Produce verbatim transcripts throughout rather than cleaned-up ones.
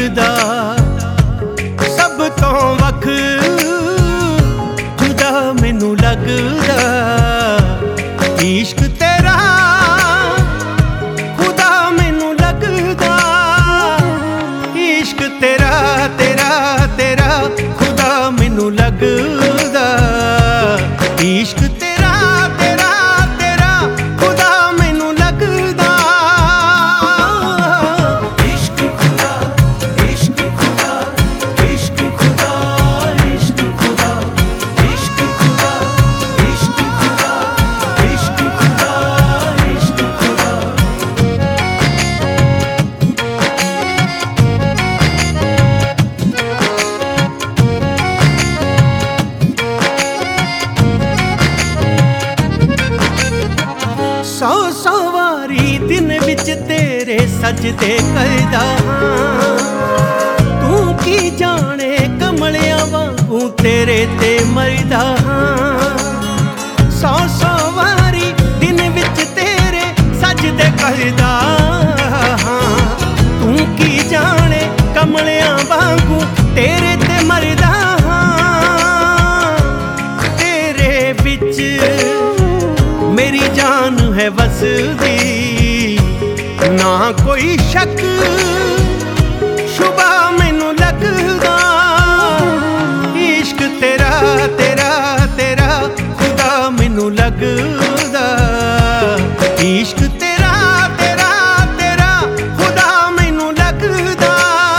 लगदा सब तो वख जुदा मैनू लगदा इश्क तेरा खुदा मैनू लगदा इश्क तेरा तेरा तेरा खुदा मैनू लगदा इश्क तेरा तेरा तेरा खुदा मैनू लगदा इश्क खुदा इश्क खुदा इश्क खुदा इश्क खुदा इश्क खुदा इश्क खुदा इश्क खुदा इश्क खुदा सौ सौ वारी दिन विच तेरे सजदे करदा तू की जाने कमलियां वांगू तेरे ते मरदा सौ सौ वारी दिन विच तेरे सजदे करदा तू की जाने कमलियां वांगू तेरे ते मरदा तेरे विच मेरी जान है वसदी ना कोई शक शुबा मैनू लगदा इश्क तेरा तेरा तेरा खुदा मैनू लगदा इश्क तेरा तेरा तेरा खुदा मैनू लगदा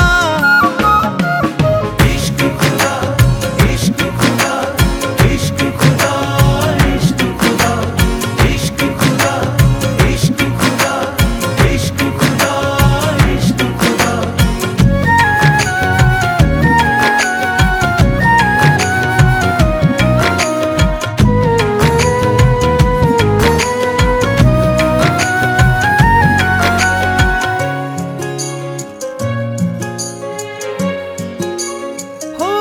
इश्क खुदा इश्क खुदा इश्क खुदा इश्क खुदा इश्क खुदा इश्क खुदा इश्क खुदा इश्क खुदा हो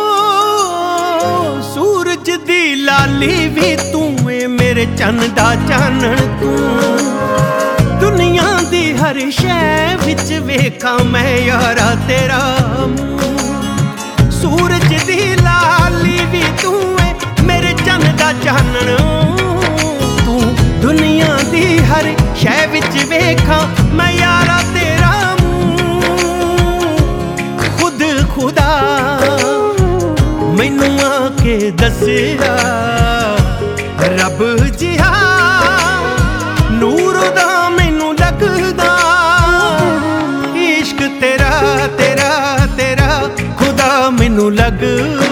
सूरज दी लाली भी तू है मेरे चन्न दा चानण तू दुनिया दी हर शै विच वेखां मैं यारा तेरा मूं सूरज दी लाली भी तू है मेरे चन्न दा चानण तू दुनिया दी हर शै विच वेखां मैं यारा तेरा मूं खुद खुदा मैनू आके दसिया रब जिहा नूर दा मैनू लगदा इश्क तेरा तेरा तेरा खुदा मैनू लगदा